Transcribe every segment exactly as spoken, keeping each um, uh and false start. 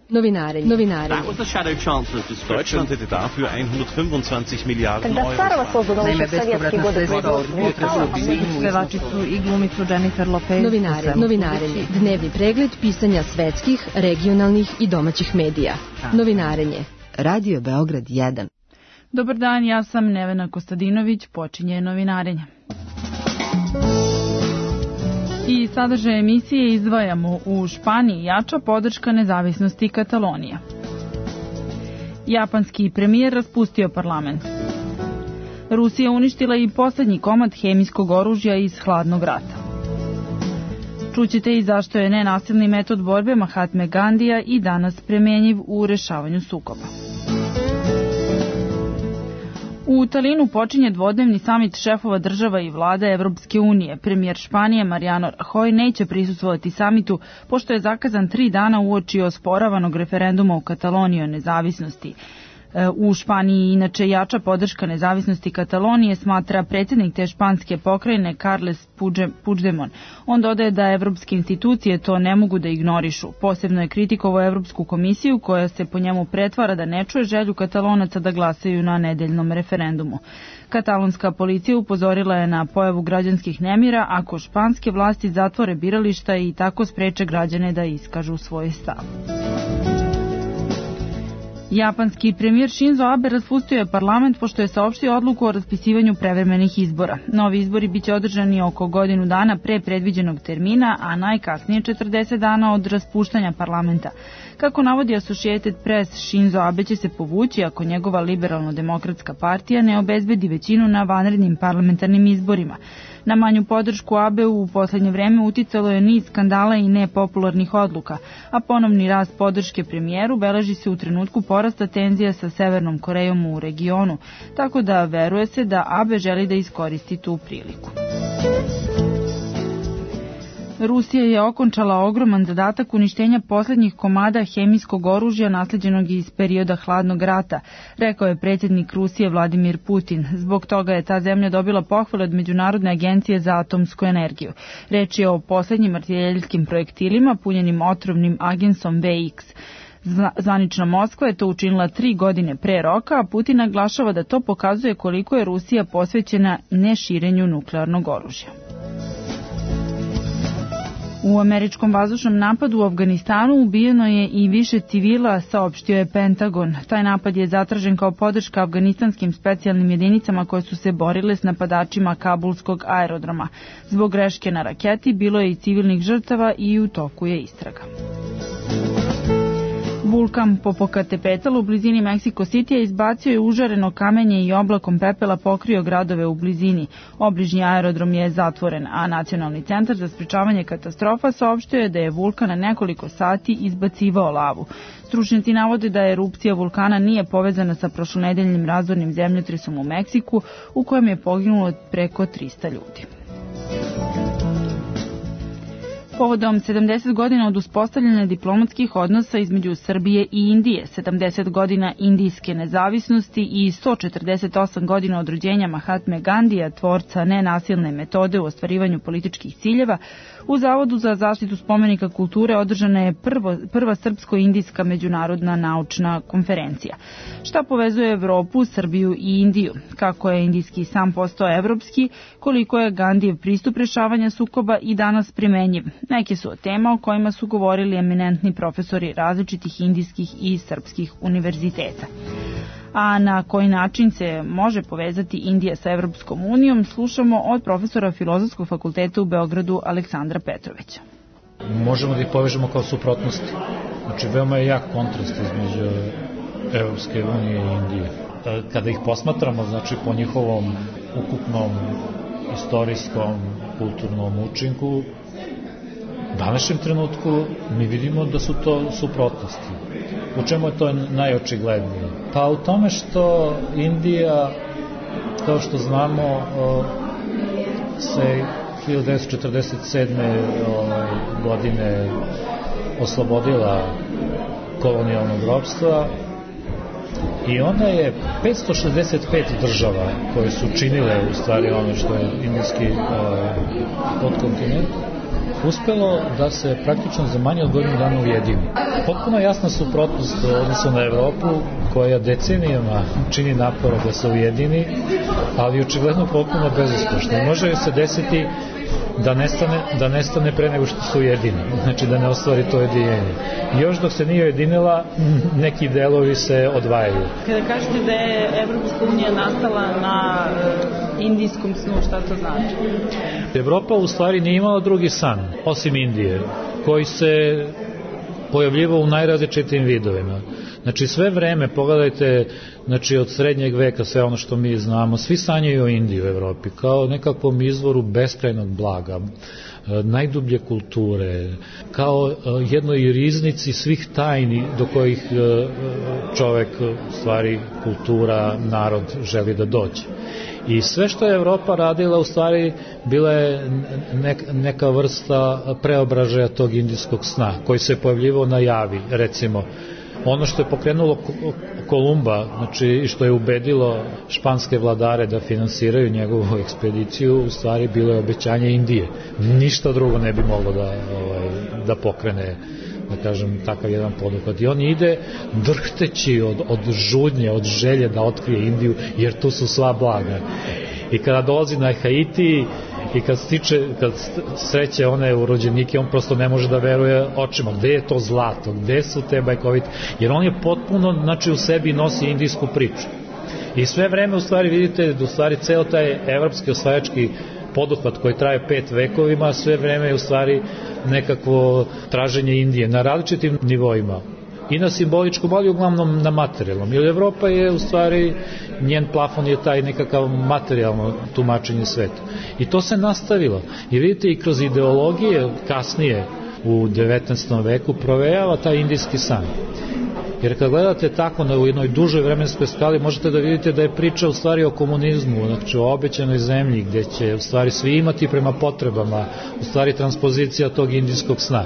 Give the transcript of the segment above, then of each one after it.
Novinarenje. Novinarenje. Deutschland hätte dafür hundertfünfundzwanzig Milliarden Когда Сарова создана еще в советские годы Pevačicu i glumicu Jennifer Lopez. Novinare, novinarenje. Dnevni pregled pisanja svetskih, regionalnih i domaćih medija. Novinarenje. Radio Beograd jedan. Dobar dan, ja sam Nevena Kostadinović, počinje novinarenje. I sadržaj emisije izdvajamo: u Španiji jača podrška nezavisnosti Katalonije. Japanski premijer raspustio parlament. Rusija uništila i poslednji komad hemijskog oružja iz hladnog rata. Čućete i zašto je nenasilni metod borbe Mahatme Gandija i danas primenjiv u rešavanju sukoba. U Talinu počinje dvodnevni samit šefova država i vlada Evropske unije. Premijer Španije Mariano Rajoy neće prisustvovati samitu, pošto je zakazan tri dana uoči osporavanog referenduma u Kataloniji o nezavisnosti. U Španiji inače jača podrška nezavisnosti Katalonije, smatra predsjednik te španske pokrajine Carles Puigdemont. On dodaje da evropske institucije to ne mogu da ignorišu. Posebno je kritikovao Evropsku komisiju, koja se po njemu pretvara da ne čuje želju Katalonaca da glasaju na nedeljnom referendumu. Katalonska policija upozorila je na pojavu građanskih nemira ako španske vlasti zatvore birališta i tako spreče građane da iskažu svoj stav. Japanski premijer Shinzo Abe raspustio je parlament pošto je saopštio odluku o raspisivanju prevremenih izbora. Novi izbori biće održani oko godinu dana pre predviđenog termina, a najkasnije četrdeset dana od raspuštanja parlamenta. Kako navodi Associated Press, Shinzo Abe će se povući ako njegova liberalno-demokratska partija ne obezbedi većinu na vanrednim parlamentarnim izborima. Na manju podršku Abe u poslednje vreme uticalo je niz skandala i nepopularnih odluka, a ponovni rast podrške premijeru beleži se u trenutku porasta tenzija sa Severnom Korejom u regionu, tako da veruje se da Abe želi da iskoristi tu priliku. Rusija je okončala ogroman zadatak uništenja poslednjih komada hemijskog oružja nasleđenog iz perioda hladnog rata, rekao je predsjednik Rusije Vladimir Putin. Zbog toga je ta zemlja dobila pohvale od Međunarodne agencije za atomsku energiju. Reč je o poslednjim artiljerijskim projektilima punjenim otrovnim agensom V X. Zvanična Moskva je to učinila tri godine pre roka, a Putin naglašava da to pokazuje koliko je Rusija posvećena neširenju nuklearnog oružja. U američkom vazdušnom napadu u Afganistanu ubijeno je i više civila, saopštio je Pentagon. Taj napad je zatražen kao podrška afganistanskim specijalnim jedinicama koje su se borile s napadačima kabulskog aerodroma. Zbog greške na raketi bilo je i civilnih žrtava i u toku je istraga. Vulkan Popocatépetl u blizini Meksiko Citya izbacio je užareno kamenje i oblakom pepela pokrio gradove u blizini. Obližnji aerodrom je zatvoren, a Nacionalni centar za sprečavanje katastrofa saopštio je da je vulkan na nekoliko sati izbacivao lavu. Stručnjaci navode da erupcija vulkana nije povezana sa prošlonedeljnim razornim zemljotresom u Meksiku, u kojem je poginulo preko trista ljudi. Povodom sedamdeset godina od uspostavljanja diplomatskih odnosa između Srbije i Indije, sedamdeset godina indijske nezavisnosti i sto četrdeset osam godina od rođenja Mahatme Gandija, tvorca nenasilne metode u ostvarivanju političkih ciljeva, u Zavodu za zaštitu spomenika kulture održana je prvo, prva srpsko-indijska međunarodna naučna konferencija. Šta povezuje Evropu, Srbiju i Indiju? Kako je indijski sam postao evropski, koliko je Gandijev pristup rešavanja sukoba i danas primenjiv? Neke su od tema o kojima su govorili eminentni profesori različitih indijskih i srpskih univerziteta. A na koji način se može povezati Indija sa Evropskom unijom, slušamo od profesora Filozofskog fakulteta u Beogradu Aleksandra Petrovića. Možemo da ih povežemo kao suprotnosti. Znači, veoma je jak kontrast između Evropske unije i Indije. Kada ih posmatramo, znači, po njihovom ukupnom istorijskom, kulturnom učinku, u današnjem trenutku mi vidimo da su to suprotnosti. U čemu je to najočiglednije? Pa u tome što Indija, kao što znamo, se hiljadu devetsto četrdeset sedme godine oslobodila kolonijalnog ropstva i onda je petsto šezdeset pet država koje su činile u stvari ono što je indijski podkontinent, uspelo da se praktično za manje od godinu dana ujedini. Potpuno jasna suprotnost odnosno na Evropu koja decenijama čini napora da se ujedini, ali očigledno potpuno bezuspešno. Može se desiti da nestane, da nestane pre nego što se ujedini, znači da ne ostvari to jedinjenje. I još dok se nije ujedinila, neki delovi se odvajaju. Kada kažete da je Evropska unija nastala na indijskom snu, šta to znači? Evropa u stvari nije imala drugi san, osim Indije, koji se pojavljivao u najrazličitijim vidovima. Znači sve vreme, pogledajte, znači od srednjeg veka, sve ono što mi znamo, svi sanjaju o Indiji u Evropi kao nekakvom izvoru beskrajnog blaga, najdublje kulture, kao jednoj riznici svih tajni do kojih čovek, stvari, kultura, narod želi da dođe. I sve što je Evropa radila u stvari bila je neka vrsta preobražaja tog indijskog sna koji se pojavljivao na javi, recimo. Ono što je pokrenulo Kolumba, znači i što je ubedilo španske vladare da finansiraju njegovu ekspediciju, u stvari bilo je obećanje Indije. Ništa drugo ne bi moglo da, ovaj, da pokrene, da kažem, takav jedan poduhvat. I on ide drhteći od, od žudnje, od želje da otkrije Indiju, jer tu su sva blaga. I kada dolazi na Haiti i kad stiče, kad sreće one urođenike, on prosto ne može da veruje očima. Gde je to zlato? Gde su te bajkovite? Jer on je potpuno, znači u sebi nosi indijsku priču. I sve vreme u stvari vidite da u stvari ceo taj evropski osvajački poduhvat koji traje pet vekovima, sve vreme je u stvari nekakvo traženje Indije na različitim nivoima. I na simboličkom, ali uglavnom na materijalnom. Jer Evropa je u stvari, njen plafon je taj nekakav materijalno tumačenje sveta. I to se nastavilo. I vidite i kroz ideologije kasnije u devetnaestom veku provejava taj indijski san. Jer kad gledate tako na jednoj dužoj vremenskoj skali, možete da vidite da je priča u stvari o komunizmu, znači o obećanoj zemlji gdje će u stvari svi imati prema potrebama, u stvari transpozicija tog indijskog sna.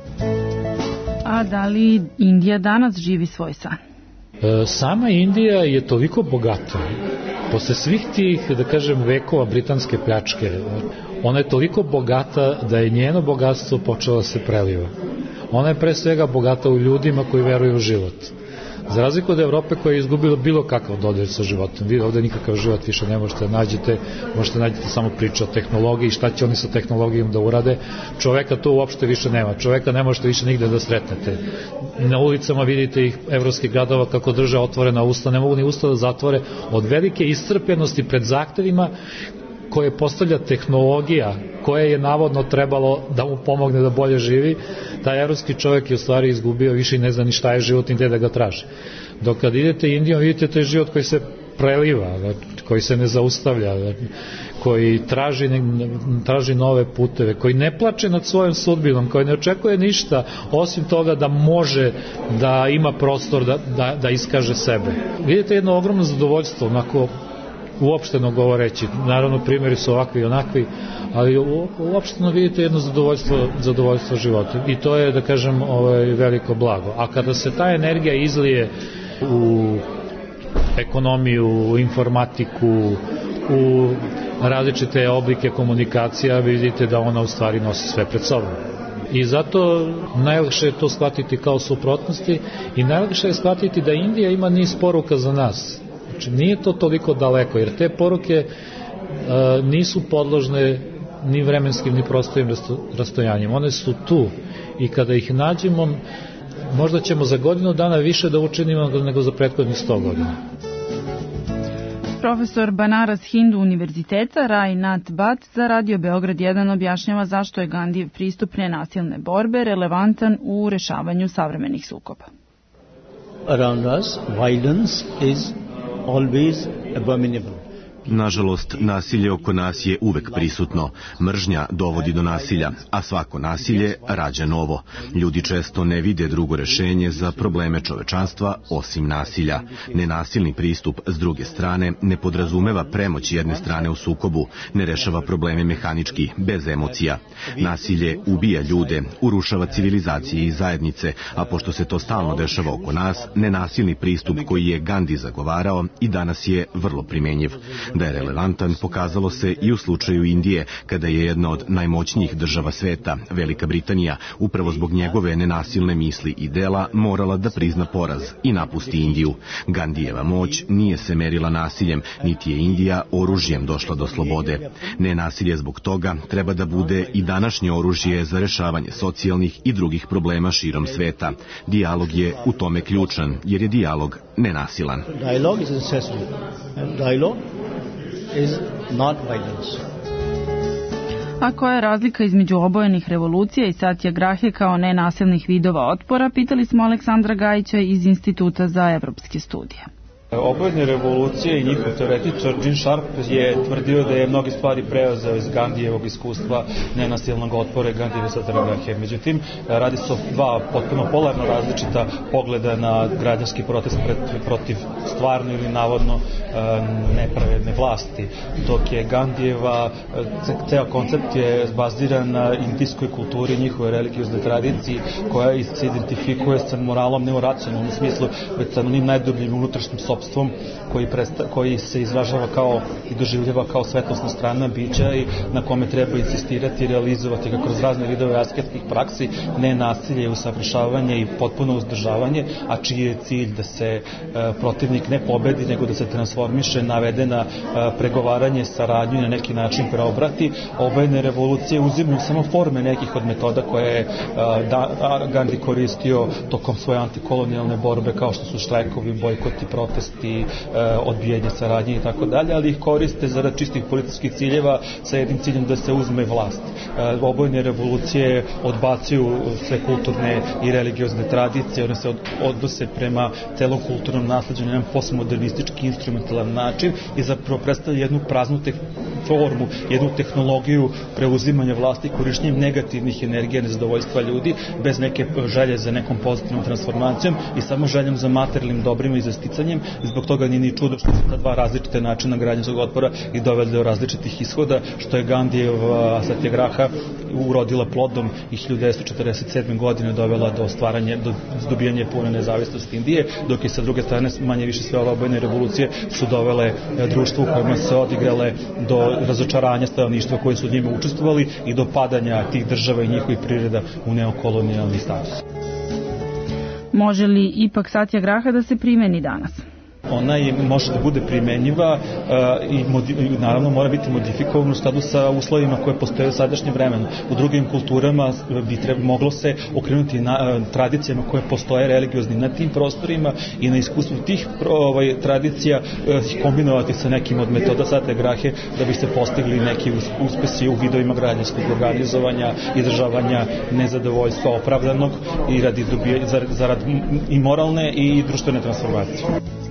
A da li Indija danas živi svoj san? E, sama Indija je toliko bogata, posle svih tih, da kažem, vekova britanske pljačke, ona je toliko bogata da je njeno bogatstvo počelo da se preliva. Ona je pre svega bogata u ljudima koji veruju u život. Za razliku od Evrope koja je izgubila bilo kakav dodir sa životom. Vi ovde nikakav život više ne možete nađete, možete nađete samo priča o tehnologiji, šta će oni sa tehnologijom da urade. Čoveka tu uopšte više nema. Čoveka ne možete više nigde da sretnete. Na ulicama vidite ih evropskih gradova kako drže otvorena usta, ne mogu ni usta da zatvore od velike iscrpljenosti pred zahtevima koje postavlja tehnologija koja je navodno trebalo da mu pomogne da bolje živi. Taj evropski čovjek je u stvari izgubio više i ne zna ni šta je život ni gde da ga traži. Dok kad idete Indijom vidite taj život koji se preliva, koji se ne zaustavlja, koji traži, traži nove puteve, koji ne plače nad svojom sudbinom, koji ne očekuje ništa osim toga da može da ima prostor da, da, da iskaže sebe. Vidite jedno ogromno zadovoljstvo, onako uopšteno govoreći, naravno primjeri su ovakvi i onakvi, ali uopšteno vidite jedno zadovoljstvo, zadovoljstvo života i to je, da kažem, ovaj, veliko blago. A kada se ta energija izlije u ekonomiju, u informatiku, u različite oblike komunikacija, vidite da ona u stvari nosi sve pred sobom. I zato najlakše je to shvatiti kao suprotnosti i najlakše je shvatiti da Indija ima niz poruka za nas. Znači, nije to toliko daleko, jer te poruke uh, nisu podložne ni vremenskim, ni prostojim rastojanjem. One su tu i kada ih nađemo, možda ćemo za godinu dana više da učinimo nego za prethodnih sto godina. Profesor Banaras Hindu univerziteta Rai Nath Bhatt za Radio Beograd jedan objašnjava zašto je Gandijev pristup nenasilne borbe relevantan u rešavanju savremenih sukoba. Around us, violence is always abominable. Nažalost, nasilje oko nas je uvek prisutno. Mržnja dovodi do nasilja, a svako nasilje rađa novo. Ljudi često ne vide drugo rešenje za probleme čovečanstva osim nasilja. Nenasilni pristup, s druge strane, ne podrazumeva premoć jedne strane u sukobu, ne rešava probleme mehanički, bez emocija. Nasilje ubija ljude, urušava civilizacije i zajednice, a pošto se to stalno dešava oko nas, nenasilni pristup koji je Gandhi zagovarao i danas je vrlo primenjiv. Da je relevantan pokazalo se i u slučaju Indije, kada je jedna od najmoćnijih država sveta, Velika Britanija, upravo zbog njegove nenasilne misli i dela morala da prizna poraz i napusti Indiju. Gandijeva moć nije se merila nasiljem, niti je Indija oružjem došla do slobode. Nenasilje zbog toga treba da bude i današnje oružje za rešavanje socijalnih i drugih problema širom sveta. Dijalog je u tome ključan, jer je dijalog nenasilan. Dialogue is necessary. And dialogue is not violence. A koja je razlika između obojenih revolucija i satjagrahe kao nenasilnih vidova otpora, pitali smo Aleksandra Gajića iz Instituta za evropske studije. Obojene revolucije i njihov teoretičar Gene Sharp je tvrdio da je mnoge stvari preuzeo iz Gandijevog iskustva nenasilnog otpora i Gandijeve satjagrahe. Međutim, radi se o dva potpuno polarno različita pogleda na građanski protest protiv stvarno ili navodno nepravedne vlasti. Dok je Gandijeva, ceo koncept je baziran na indijskoj kulturi, njihove religijozne tradiciji, koja se identifikuje sa moralom ne u racionalnom smislu, već sa onim najdubljim unutrašnjim sopstvom koji, presta, koji se izražava kao i doživljava kao svetlosna strana bića i na kome treba insistirati i realizovati ga kroz razne vidove asketskih praksi, ne nasilje, usavršavanje i potpuno uzdržavanje, a čiji je cilj da se e, protivnik ne pobedi, nego da se transformiše, navede na e, pregovaranje, saradnju i na neki način preobrati. Obojene revolucije uzimaju samo forme nekih od metoda koje je e, da, Gandhi koristio tokom svoje antikolonijalne borbe, kao što su štrajkovi, bojkoti, protesti, odbijanje saradnje i tako dalje, ali ih koriste zarad čistih političkih ciljeva sa jednim ciljem da se uzme vlast. Obojene revolucije odbacuju sve kulturne i religiozne tradicije, one se odnose prema celom kulturnom nasleđu na jedan postmodernistički instrumentalan način i zapravo predstavlja jednu praznu formu, jednu tehnologiju preuzimanja vlasti korištenjem negativnih energija, nezadovoljstva ljudi, bez neke želje za nekom pozitivnom transformacijom i samo željom za materijalnim dobrima i za sticanjem. I zbog toga nije ni čudo što su ta dva različite načina građanskog otpora i doveli do različitih ishoda, što je Gandijeva satjagraha urodila plodom i hiljadu devetsto četrdeset sedme. godine dovela do stvaranja, do dobijanja pune nezavisnosti Indije, dok je sa druge strane manje više sve ove obojene revolucije su dovele društvo u kojima se odigrale do razočaranja stanovništva koji su u njima učestvovali i do padanja tih država i njihovih priroda u neokolonijalni status. Može li ipak satjagraha da se primeni danas? Ona je, može da bude primenjiva uh, i modi, naravno mora biti modifikovana u skladu sa uslovima koje postoje u sadašnjem vremenu. U drugim kulturama bi treba, moglo se okrenuti na uh, tradicijama koje postoje religioznim na tim prostorima i na iskustvu tih ovaj, tradicija uh, kombinovati sa nekim od metoda satjagrahe da bi se postigli neki uspesi u vidovima građanskog organizovanja, izražavanja nezadovoljstva opravdanog i radi dobije, zarad, zarad i moralne i društvene transformacije.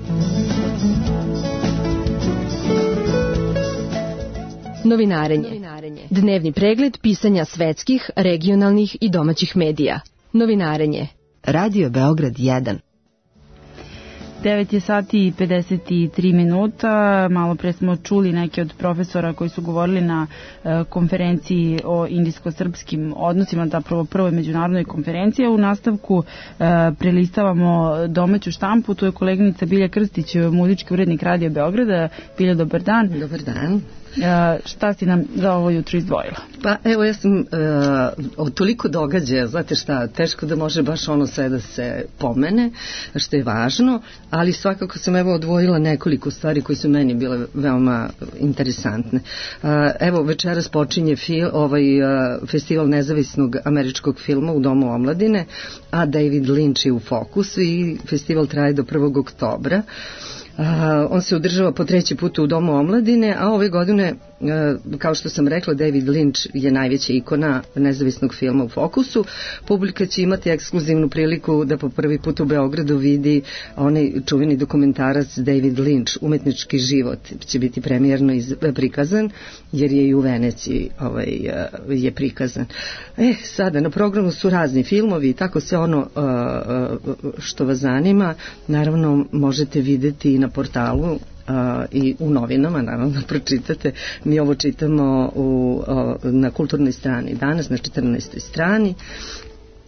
Novinarenje. Dnevni pregled pisanja svetskih, regionalnih i domaćih medija. Novinarenje. Radio Beograd jedan. devet je sati i pedeset tri minuta. Malo pre smo čuli neke od profesora koji su govorili na e, konferenciji o indijsko-srpskim odnosima, zapravo prvoj međunarodnoj konferenciji. U nastavku e, prelistavamo domaću štampu. Tu je koleginica Bilja Krstić, muzički urednik Radio Beograda. Bilja, dobar dan. Dobar dan. E, šta si nam za ovo jutro izdvojila? Pa evo, ja sam e, od toliko događaja, znate šta, teško da može baš ono sve da se pomene, što je važno, ali svakako sam evo odvojila nekoliko stvari koje su meni bile veoma interesantne. E, evo, večeras počinje fil, ovaj e, festival nezavisnog američkog filma u Domu omladine, a David Lynch je u fokusu i festival traje do prvog oktobra. Uh, on se održava po treći put u Domu omladine, a ove godine, uh, kao što sam rekla, David Lynch je najveća ikona nezavisnog filma u fokusu. Publika će imati ekskluzivnu priliku da po prvi put u Beogradu vidi onaj čuveni dokumentarac David Lynch, Umetnički život. Će biti premijerno iz, prikazan, jer je i u Veneciji ovaj, uh, je prikazan. E, sada na programu su razni filmovi i tako sve ono uh, uh, što vas zanima, naravno možete videti na portalu uh, i u novinama, naravno pročitate. Mi ovo čitamo u, uh, na kulturnoj strani danas, na četrnaestoj strani.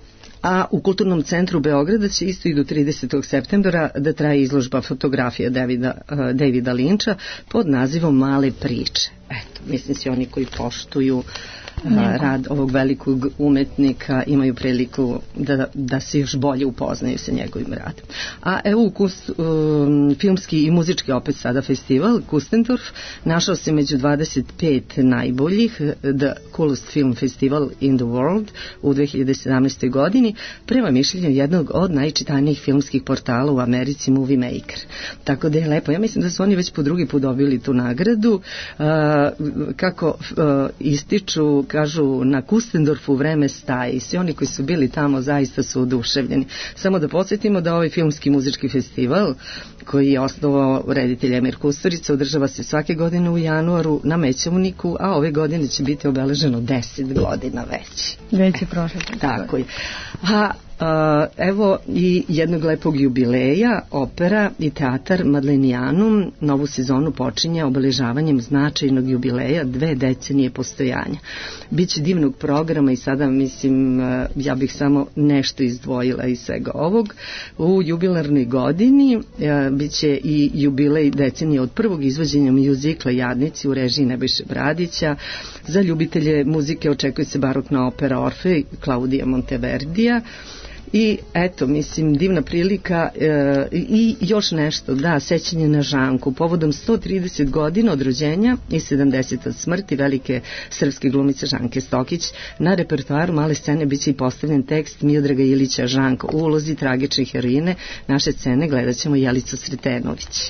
A u Kulturnom centru Beograda će isto i do tridesetog septembra da traje izložba fotografija Davida, uh, Davida Linča pod nazivom Male priče. Eto, mislim si oni koji poštuju a, rad ovog velikog umetnika imaju priliku da, da se još bolje upoznaju sa njegovim radom. A evo Kust, um, filmski i muzički opet sada festival Kustendorf našao se među dvadeset pet najboljih, The Coolest Film Festival in the World u dve hiljade sedamnaestoj. godini prema mišljenju jednog od najčitanijih filmskih portala u Americi, Movie Maker. Tako da je lepo. Ja mislim da su oni već po drugi put dobili tu nagradu. Uh, kako uh, ističu, kažu, na Kustendorfu vreme staje i svi oni koji su bili tamo zaista su oduševljeni. Samo da podsjetimo da ovaj filmski muzički festival koji je osnovao reditelj Emir Kusturica održava se svake godine u januaru na Mećavniku, a ove godine će biti obeleženo deset godina već. Već je prošlo. Tako je. A Uh, evo i jednog lepog jubileja, opera i teatar Madlenijanum novu sezonu počinje obeležavanjem značajnog jubileja dve decenije postojanja. Biće divnog programa i sada mislim uh, ja bih samo nešto izdvojila iz svega ovog. U jubilarnoj godini uh, biće i jubilej decenije od prvog izvođenja mjuzikla Jadnici u režiji Nebojše Bradića. Za ljubitelje muzike očekuje se barokna opera Orfej Klaudija Monteverdija. I eto, mislim, divna prilika e, i još nešto, da, sećanje na Žanku, povodom sto trideset godina od rođenja i sedamdeset od smrti velike srpske glumice Žanke Stokić. Na repertoaru male scene biće i postavljen tekst Miodraga Ilića Žanko u ulozi tragične heroine. Naše scene gledat ćemo Jelicu Sretenović.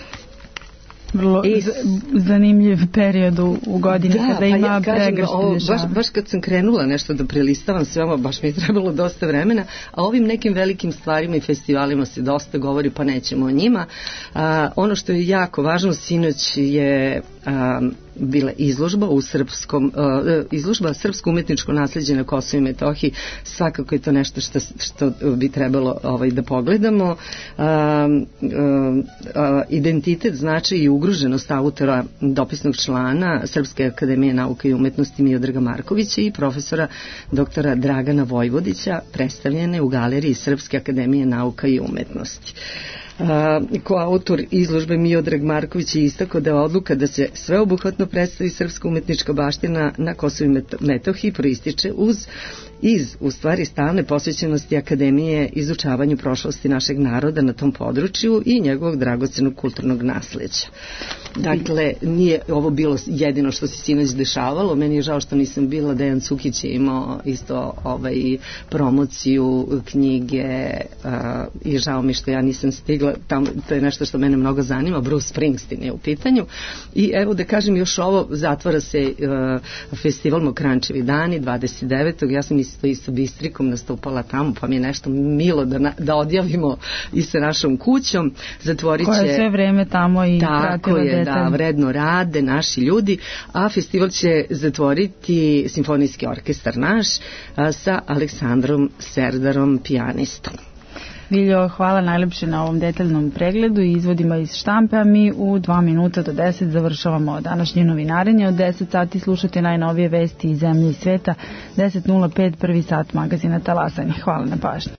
Vrlo I, zanimljiv period u, u godini da, kada ima pa ja pregršt baš, baš kad sam krenula nešto da prelistavam sve ovo, baš mi je trebalo dosta vremena, a ovim nekim velikim stvarima i festivalima se dosta govori, pa nećemo o njima. A, ono što je jako važno, sinoć je a, bila izložba u srpskom, uh, izložba srpsko umetničko nasleđe na Kosovu i Metohiji. Svakako je to nešto što, što bi trebalo ovaj, da pogledamo. Uh, uh, uh, identitet znači i ugroženost autora dopisnog člana Srpske akademije nauke i umetnosti Miodraga Markovića i profesora doktora Dragana Vojvodića predstavljene u galeriji Srpske akademije nauka i umetnosti. Uh, ko autor izložbe Miodrag Marković je istakao da je odluka da se sveobuhvatno predstavi srpska umetnička baština na Kosovu i Metohiji proističe uz iz, u stvari, stalne posvećenosti Akademije izučavanju prošlosti našeg naroda na tom području i njegovog dragocenog kulturnog nasleđa. Dakle, nije ovo bilo jedino što se sinoć dešavalo. Meni je žao što nisam bila. Dejan Cukić je imao isto ovaj, promociju knjige uh, i žao mi što ja nisam stigla. Tam, to je nešto što mene mnogo zanima. Bruce Springsteen je u pitanju. I evo da kažem još ovo, zatvara se uh, festival Mokrančevi dani dvadeset devetog Ja sam isto i sa Bistrikom nastupala tamo, pa mi je nešto milo da, na, da odjavimo i sa našom kućom. Zatvorit će... Koja je sve vreme tamo i tako je, detalj. Da, vredno rade naši ljudi, a festival će zatvoriti Simfonijski orkestar naš a, sa Aleksandrom Serdarom, pijanistom. Viljo, hvala najlepše na ovom detaljnom pregledu i izvodima iz štampe, a mi u dva minuta do deset završavamo današnje novinarenje. Od deset sati slušate najnovije vesti iz zemlje i sveta, deset nula pet prvi sat magazina Talasanje. Hvala na pažnji.